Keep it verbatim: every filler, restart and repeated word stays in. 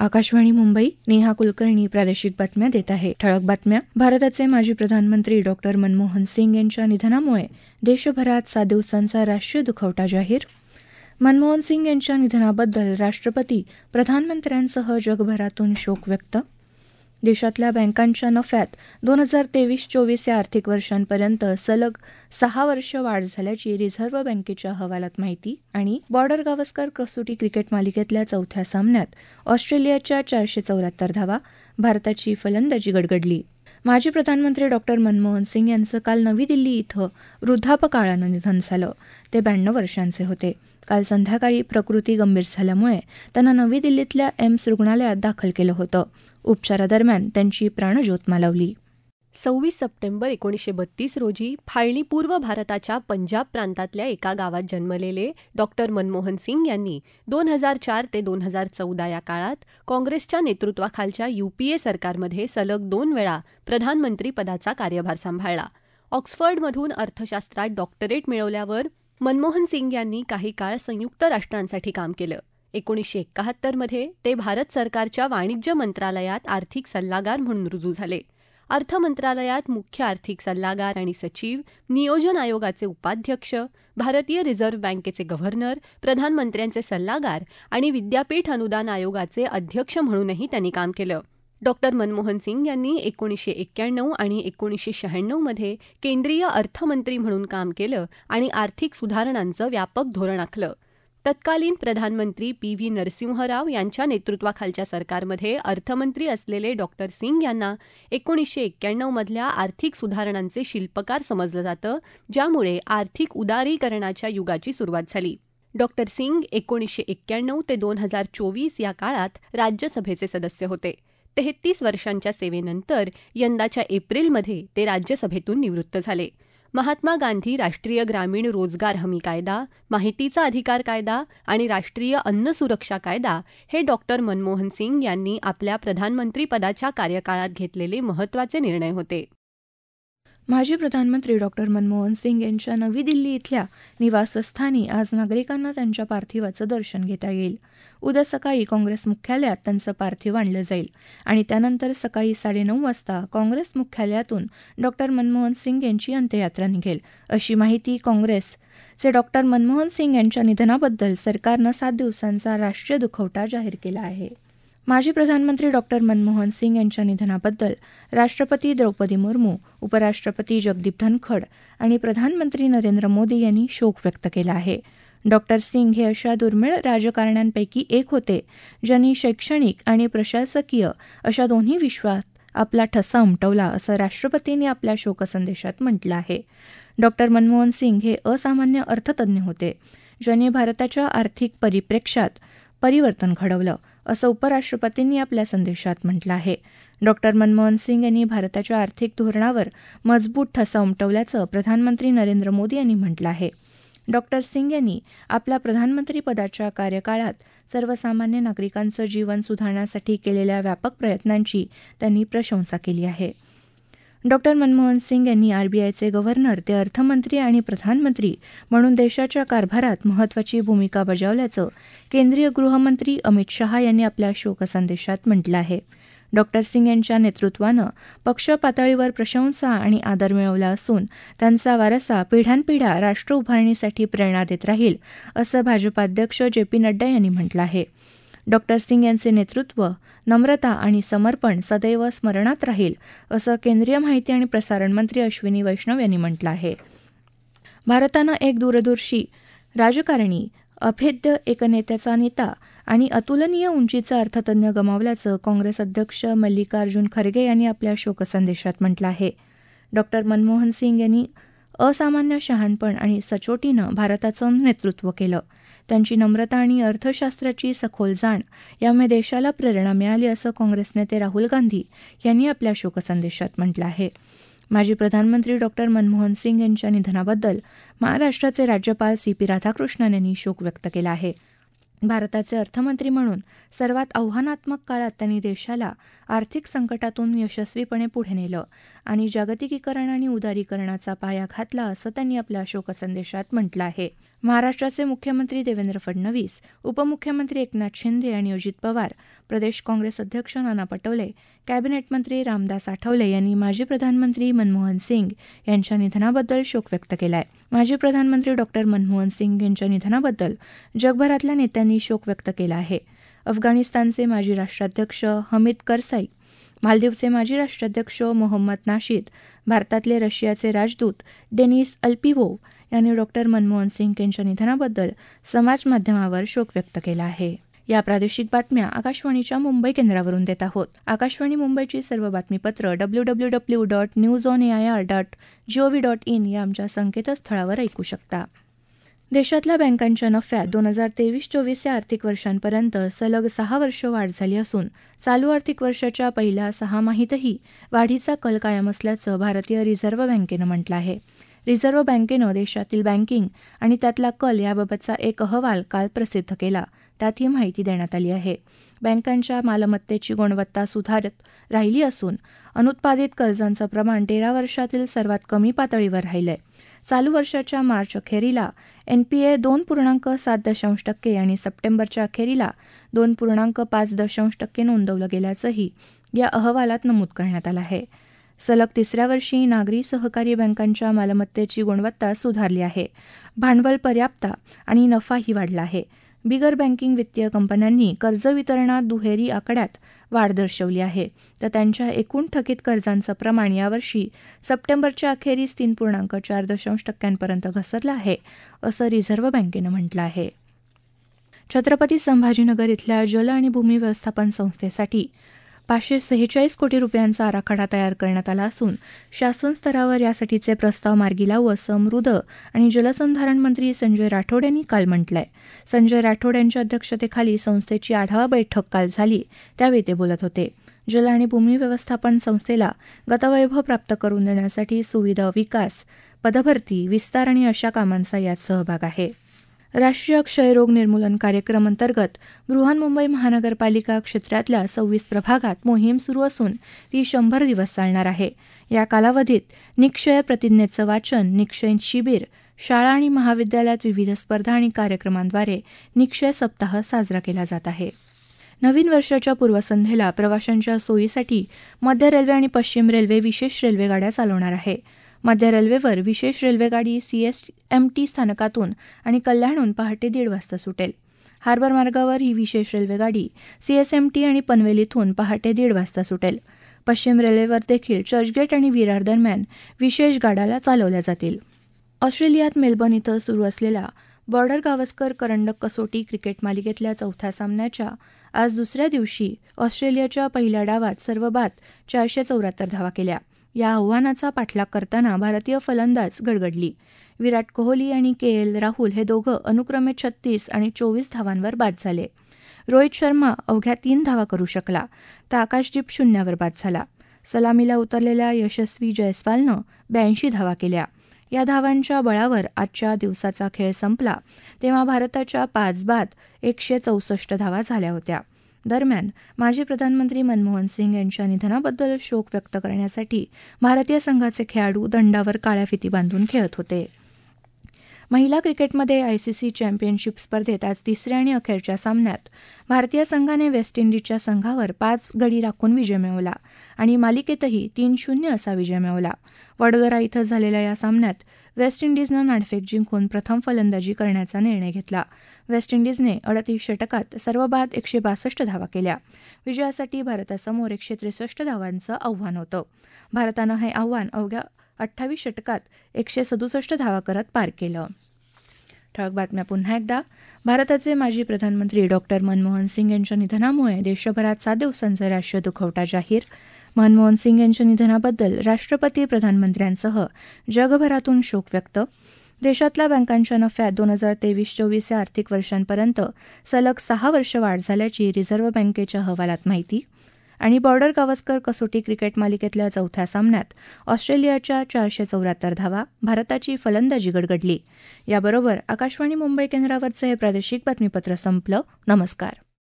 आकाशवाणी मुंबई. नेहा कुलकर्णी प्रादेशिक बातम्या देत आहे. ठळक बातम्या. भारताचे माजी प्रधानमंत्री डॉक्टर मनमोहन सिंग यांच्या निधनामुळे देशभरात सात दिवसांचा राष्ट्रीय दुखवटा जाहीर. मनमोहन सिंग यांच्या निधनाबद्दल राष्ट्रपती, प्रधानमंत्र्यांसह जगभरातून शोक व्यक्त. देशातल्या बँकांच्या नफ्यात दोन हजार तेवीस चोवीस या आर्थिक वर्षांपर्यंत सलग सहा वर्ष वाढ झाल्याची रिझर्व्ह बँकेच्या अहवालात माहिती. आणि बॉर्डर गावस्कर कसोटी क्रिकेट मालिकेतल्या चौथ्या सामन्यात ऑस्ट्रेलियाच्या चारशे चौऱ्याहत्तर धावा, भारताची फलंदाजी गडगडली. माजी प्रधानमंत्री डॉक्टर मनमोहन सिंग यांचं काल नवी दिल्ली इथं वृद्धापकाळानं निधन झालं. ते ब्याण्णव वर्षांचे होते. काल संध्याकाळी प्रकृती गंभीर झाल्यामुळे त्यांना नवी दिल्लीतल्या एम्स रुग्णालयात दाखल केलं होतं. उपचारादरम्यान त्यांची प्राणज्योत मालवली. सव्वीस सप्टेंबर एकोणीसशे बत्तीस रोजी फाळणी पूर्व भारताच्या पंजाब प्रांतातल्या एका गावात जन्मलेले डॉक्टर मनमोहन सिंग यांनी दोन हजार चार ते दोन हजार चौदा या काळात काँग्रेसच्या नेतृत्वाखालच्या यूपीए सरकारमध्ये सलग दोन वेळा प्रधानमंत्री पदाचा कार्यभार सांभाळला. ऑक्सफर्डमधून अर्थशास्त्रात डॉक्टरेट मिळवल्यावर मनमोहन सिंग यांनी काही काळ संयुक्त राष्ट्रांसाठी काम केलं. एकोणीसशे एकाहत्तरमध्ये ते भारत सरकारच्या वाणिज्य मंत्रालयात आर्थिक सल्लागार म्हणून रुजू झाले. अर्थ मंत्रालयात मुख्य आर्थिक सल्लागार आणि सचिव, नियोजन आयोगाचे उपाध्यक्ष, भारतीय रिझर्व्ह बँकेचे गव्हर्नर, प्रधानमंत्र्यांचे सल्लागार आणि विद्यापीठ अनुदान आयोगाचे अध्यक्ष म्हणूनही त्यांनी काम केलं. डॉक्टर मनमोहन सिंग यांनी एकोणीसशे एक्क्याण्णव आणि एकोणीसशे शहाण्णवमध्ये केंद्रीय अर्थमंत्री म्हणून काम केलं आणि आर्थिक सुधारणांचं व्यापक धोरण आखलं. तत्कालीन प्रधानमंत्री पी व्ही नरसिंहराव यांच्या नेतृत्वाखालच्या सरकारमध्ये अर्थमंत्री असलेले डॉक्टर सिंग यांना एकोणीसशे एक्क्याण्णवमधल्या आर्थिक सुधारणांचे शिल्पकार समजलं जातं, ज्यामुळे आर्थिक उदारीकरणाच्या युगाची सुरुवात झाली. डॉक्टर सिंग एकोणीसशे एक्क्याण्णव ते दोन हजार चोवीस या काळात राज्यसभेचे सदस्य होते. तेहतीस वर्षांच्या सेवेनंतर यंदाच्या एप्रिलमध्ये ते राज्यसभेतून निवृत्त झाले. महात्मा गांधी राष्ट्रीय ग्रामीण रोजगार हमी कायदा, माहितीचा अधिकार कायदा आणि राष्ट्रीय अन्न सुरक्षा कायदा हे डॉक्टर मनमोहन सिंग यांनी आपल्या प्रधानमंत्रीपदाच्या कार्यकाळात घेतलेले महत्त्वाचे निर्णय होते. माजी प्रधानमंत्री डॉक्टर मनमोहन सिंग यांच्या नवी दिल्ली इथल्या निवासस्थानी आज नागरिकांना त्यांच्या पार्थिवाचं दर्शन घेता येईल. उद्या सकाळी काँग्रेस मुख्यालयात त्यांचं पार्थिव आणलं जाईल आणि त्यानंतर सकाळी साडेनऊ वाजता काँग्रेस मुख्यालयातून डॉक्टर मनमोहन सिंग यांची अंत्ययात्रा निघेल, अशी माहिती काँग्रेसचे डॉक्टर मनमोहन सिंग यांच्या निधनाबद्दल सरकारनं सात दिवसांचा राष्ट्रीय दुखवटा जाहीर केला आहे. माजी प्रधानमंत्री डॉक्टर मनमोहन सिंग यांच्या निधनाबद्दल राष्ट्रपती द्रौपदी मुर्मू, उपराष्ट्रपती जगदीप धनखड आणि प्रधानमंत्री नरेंद्र मोदी यांनी शोक व्यक्त केला आहे. डॉक्टर सिंग हे अशा दुर्मिळ राजकारण्यांपैकी एक होते ज्यांनी शैक्षणिक आणि प्रशासकीय अशा दोन्ही विश्वात आपला ठसा उमटवला, असं राष्ट्रपतींनी आपल्या शोकसंदेशात म्हटलं आहे. डॉक्टर मनमोहन सिंग हे असामान्य अर्थतज्ञ होते ज्यांनी भारताच्या आर्थिक परिप्रेक्ष्यात परिवर्तन घडवलं, असं उपराष्ट्रपतींनी आपल्या संदेशात म्हटलं आहे. डॉक्टर मनमोहन सिंग यांनी भारताच्या आर्थिक धोरणावर मजबूत ठसा उमटवल्याचं प्रधानमंत्री नरेंद्र मोदी यांनी म्हटलं आहे. डॉक्टर सिंग यांनी आपल्या प्रधानमंत्रीपदाच्या कार्यकाळात सर्वसामान्य नागरिकांचं जीवन सुधारण्यासाठी केलेल्या व्यापक प्रयत्नांची त्यांनी प्रशंसा केली आहे. डॉक्टर मनमोहन सिंग यांनी आरबीआयचे गव्हर्नर ते अर्थमंत्री आणि प्रधानमंत्री म्हणून देशाच्या कारभारात महत्त्वाची भूमिका बजावल्याचं केंद्रीय गृहमंत्री अमित शहा यांनी आपल्या शोकसंदेशात म्हटलं आहे. डॉक्टर सिंग यांच्या नेतृत्वानं पक्ष पातळीवर प्रशंसा आणि आदर मिळवला असून त्यांचा वारसा पिढ्यानपिढ्या राष्ट्र उभारणीसाठी प्रेरणा देत राहील, असं भाजपाध्यक्ष जे पी नड्डा यांनी म्हटलं आहे. डॉक्टर सिंग यांचे नेतृत्व, नम्रता आणि समर्पण सदैव स्मरणात राहील, असं केंद्रीय माहिती आणि प्रसारण मंत्री अश्विनी वैष्णव यांनी म्हटलं आहे. भारतानं एक दूरदर्शी राजकारणी, अभेद्य एकनेत्याचा नेता आणि अतुलनीय उंचीचा अर्थतज्ञ गमावल्याचं काँग्रेस अध्यक्ष मल्लिकार्जुन खरगे यांनी आपल्या शोकसंदेशात म्हटलं आहे. डॉक्टर मनमोहन सिंग यांनी असामान्य शहाणपण आणि सचोटीनं भारताचं नेतृत्व केलं. त्यांची नम्रता आणि अर्थशास्त्राची सखोल जाण यामुळे देशाला प्रेरणा मिळाली, असं काँग्रेस नेते राहुल गांधी यांनी आपल्या शोकसंदेशात म्हटलं आहे. माजी प्रधानमंत्री डॉक्टर मनमोहन सिंग यांच्या निधनाबद्दल महाराष्ट्राचे राज्यपाल सी पी राधाकृष्णन यांनी शोक व्यक्त केला आहे. भारताचे अर्थमंत्री म्हणून सर्वात आव्हानात्मक काळात त्यांनी देशाला आर्थिक संकटातून यशस्वीपणे पुढे नेलं आणि जागतिकीकरण आणि उदारीकरणाचा पाया घातला, असं त्यांनी आपल्या शोकसंदेशात म्हटलं आहे. महाराष्ट्राचे मुख्यमंत्री देवेंद्र फडणवीस, उपमुख्यमंत्री एकनाथ शिंदे आणि अजित पवार, प्रदेश काँग्रेस अध्यक्ष नाना पटोले, कॅबिनेट मंत्री रामदास आठवले यांनी माजी प्रधानमंत्री मनमोहन सिंग यांच्या निधनाबद्दल शोक व्यक्त केला आहे. माजी प्रधानमंत्री डॉक्टर मनमोहन सिंग यांच्या निधनाबद्दल जगभरातल्या नेत्यांनी शोक व्यक्त केला आहे. अफगाणिस्तानचे माजी राष्ट्राध्यक्ष हमीद करसाई, मालदीवचे माजी राष्ट्राध्यक्ष मोहम्मद नाशीद, भारतातले रशियाचे राजदूत डेनिस अल्पिवोव यांनी डॉक्टर मनमोहन सिंग यांच्या निधनाबद्दल समाज माध्यमावर शोक व्यक्त केला आहे. या प्रादेशिक बातम्या आकाशवाणीच्या मुंबई केंद्रावरून देत आहोत. आकाशवाणी मुंबईची सर्व बातमीपत्र W W W dot news on A I R dot G O V dot in या आमच्या संकेतस्थळावर ऐकू शकता. देशातल्या बँकांच्या नफ्यात दोन हजार तेवीस चोवीस या आर्थिक वर्षांपर्यंत सलग सहा वर्ष वाढ झाली असून चालू आर्थिक वर्षाच्या पहिल्या सहामाहीतही वाढीचा कल कायम असल्याचं भारतीय रिझर्व्ह बँकेनं म्हटलं आहे. रिझर्व्ह बँकेनं देशातील बँकिंग आणि त्यातला कल याबाबतचा एक अहवाल काल प्रसिद्ध केला. त्यात ही माहिती देण्यात आली आहे. बँकांच्या मालमत्तेची गुणवत्ता सुधारत राहिली असून अनुत्पादित कर्जांचं प्रमाण तेरा वर्षातील सर्वात कमी पातळीवर राहिलंय. चालू वर्षाच्या मार्च अखेरीला एनपीए दोन पूर्णांक सात दशांश टक्के आणि सप्टेंबरच्या अखेरीला दोन पूर्णांक पाच दशांश टक्के नोंदवलं गेल्याचंही या अहवालात नमूद करण्यात आलं आहे. सलग तिसऱ्या वर्षी नागरी सहकारी बँकांच्या मालमत्तेची गुणवत्ता सुधारली आहे. भांडवल पर्याप्तता आणि नफाही वाढला आहे. बिगर बँकिंग वित्तीय कंपन्यांनी कर्ज वितरणात दुहेरी आकड्यात वाढ दर्शवली आहे, तर त्यांच्या एकूण थकीत कर्जांचं प्रमाण यावर्षी सप्टेंबरच्या अखेरीस तीन पूर्णांक चार दशांश टक्क्यांपर्यंत घसरलं आहे, असं रिझर्व्ह बँकेनं म्हटलं आहे. छत्रपती संभाजीनगर इथल्या जल आणि भूमी व्यवस्थापन संस्थेसाठी पाचशे सेहेचाळीस कोटी रुपयांचा आराखडा तयार करण्यात आला असून शासन स्तरावर यासाठीचे प्रस्ताव मार्गी लावू असं मृद आणि जलसंधारण मंत्री संजय राठोड यांनी काल म्हटलंय. संजय राठोड यांच्या अध्यक्षतेखाली संस्थेची आढावा बैठक काल झाली, त्यावेळी ते बोलत होते. जल आणि भूमी व्यवस्थापन संस्थेला गतवैभव प्राप्त करून देण्यासाठी सुविधा विकास, पदभरती, विस्तार आणि अशा कामांचा यात सहभाग आहे. राष्ट्रीय क्षयरोग निर्मूलन कार्यक्रम अंतर्गत बृहन्मुंबई महानगरपालिका क्षेत्रातल्या सव्वीस प्रभागात मोहीम सुरू असून ती शंभर दिवस चालणार आहे. या कालावधीत निक्षय प्रतिज्ञेचं वाचन, निक्षय शिबिर, शाळा आणि महाविद्यालयात विविध स्पर्धा आणि कार्यक्रमांद्वारे निक्षय सप्ताह साजरा केला जात आहे. नवीन वर्षाच्या पूर्वसंध्येला प्रवाशांच्या सोयीसाठी मध्य रेल्वे आणि पश्चिम रेल्वे विशेष रेल्वेगाड्या चालवणार आहे. मध्य रेल्वेवर विशेष रेल्वेगाडी सीएसएमटी स्थानकातून आणि कल्याणहून पहाटे दीड वाजता सुटेल. हार्बर मार्गावर ही विशेष रेल्वेगाडी सीएसएमटी आणि पनवेलीतून पहाटे दीड वाजता सुटेल. पश्चिम रेल्वेवर देखील चर्चगेट आणि विरार दरम्यान विशेष गाड्या चालवल्या जातील. ऑस्ट्रेलियात मेलबर्न इथं सुरू असलेल्या बॉर्डर गावस्कर करंडक कसोटी क्रिकेट मालिकेतल्या चौथ्या सामन्याच्या आज दुसऱ्या दिवशी ऑस्ट्रेलियाच्या पहिल्या डावात सर्व बाद चारशे चौऱ्याहत्तर धावा केल्या. या आव्हानाचा पाठलाग करताना भारतीय फलंदाज गडगडली. विराट कोहली आणि के एल राहुल हे दोघं अनुक्रमे छत्तीस आणि चोवीस धावांवर बाद झाले. रोहित शर्मा अवघ्या तीन धावा करू शकला, तर आकाशदीप शून्यावर बाद झाला. सलामीला उतरलेल्या यशस्वी जयस्वालनं ब्याऐंशी धावा केल्या. या धावांच्या बळावर आजच्या दिवसाचा खेळ संपला तेव्हा भारताच्या पाच बाद एकशे चौसष्ट धावा झाल्या होत्या. दरम्यान माजी प्रधानमंत्री मनमोहन सिंग यांच्या निधनाबद्दल शोक व्यक्त करण्यासाठी भारतीय संघाचे खेळाडू दंडावर काळ्या फिती बांधून खेळत होते. महिला क्रिकेटमध्ये आयसीसी चॅम्पियनशिप स्पर्धेत आज तिसऱ्या आणि अखेरच्या सामन्यात भारतीय संघाने वेस्ट इंडिजच्या संघावर पाच गडी राखून विजय मिळवला आणि मालिकेतही तीन शून्य असा विजय मिळवला. वडोदरा इथं झालेल्या या सामन्यात वेस्ट इंडिजनं नाणेफेक जिंकून प्रथम फलंदाजी करण्याचा निर्णय घेतला. वेस्ट इंडिजने अडतीस षटकात सर्व बाद एकशे बासष्ट धावा केल्या. विजयासाठी भारतासमोर एकशे त्रेसष्ट धावांचं आव्हान होतं. भारतानं हे आव्हान अवघ्या अठ्ठावीस षटकात एकशे सदुसष्ट धावा करत पार केलं. ठळक बातम्या पुन्हा एकदा. भारताचे माजी प्रधानमंत्री डॉक्टर मनमोहन सिंग यांच्या निधनामुळे देशभरात सात दिवसांचा राष्ट्रीय दुखवटा जाहीर. मनमोहन सिंग यांच्या निधनाबद्दल राष्ट्रपती, प्रधानमंत्र्यांसह जगभरातून शोक व्यक्त. देशातल्या बँकांच्या नफ्यात दोन हजार तेवीस चोवीस या आर्थिक वर्षांपर्यंत सलग सहा वर्ष वाढ झाल्याची रिझर्व्ह बँकेच्या अहवालात माहिती. आणि बॉर्डर गावस्कर कसोटी क्रिकेट मालिकेतल्या चौथ्या सामन्यात ऑस्ट्रेलियाच्या चारशे चौऱ्याहत्तर धावा, भारताची फलंदाजी गडगडली. याबरोबर आकाशवाणी मुंबई केंद्रावरचं हे प्रादेशिक बातमीपत्र संपलं. नमस्कार.